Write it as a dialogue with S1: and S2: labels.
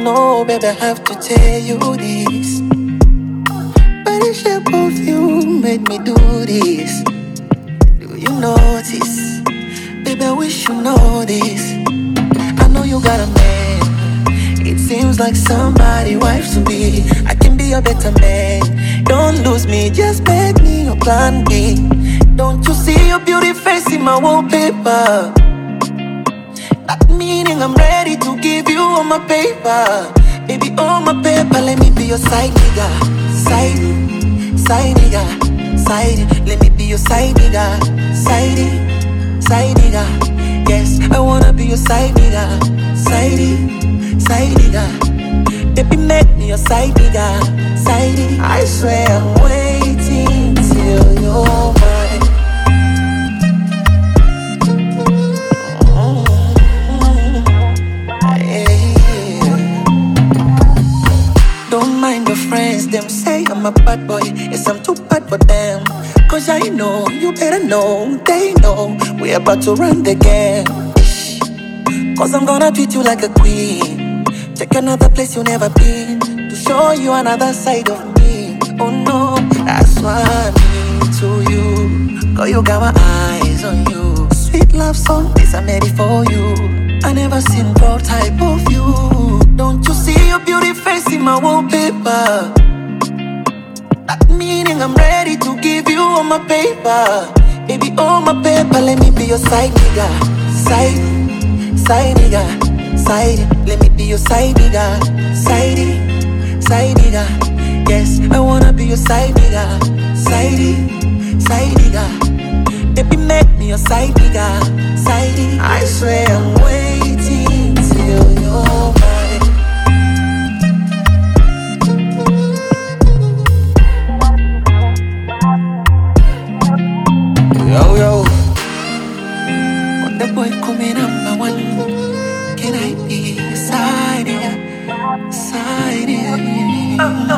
S1: know, baby, I have to tell you this. By the shape of you made me do this. Do you notice? Baby, I wish you know this. I know you got a man. It seems like somebody wife to be. I can be a better man. Don't lose me, just make me your plan B. Don't you see your beauty face in my wallpaper? That meaning I'm ready to give you all my paper. Baby, all my paper, let me be your side nigga. Side nigga, let me be your side nigga. Side nigga, yes, I wanna be your side nigga. Side nigga, baby, make me your side nigga. I swear I'm waiting till you're mine. Don't mind your friends, them say I'm a bad boy. Yes, I'm too bad for them. Cause I know, you better know, they know we're about to run the game. Cause I'm gonna treat you like a queen. Take you another place you never been, to show you another side of me. Oh no, that's why I'm into you. Girl, you got my eyes on you. Sweet love song, this I'm ready for you. I never seen pro type of you. Don't you see your beauty face in my wallpaper? That meaning I'm ready to give you all my paper. Baby, all my paper, let me be your side nigga. Side nigga, let me be your side nigga. Side nigga, yes, I wanna be your side nigga. Side nigga, baby, make me your side nigga. I swear I'm waiting till you're mine. Yo, when the boy coming number one, can I be side nigga?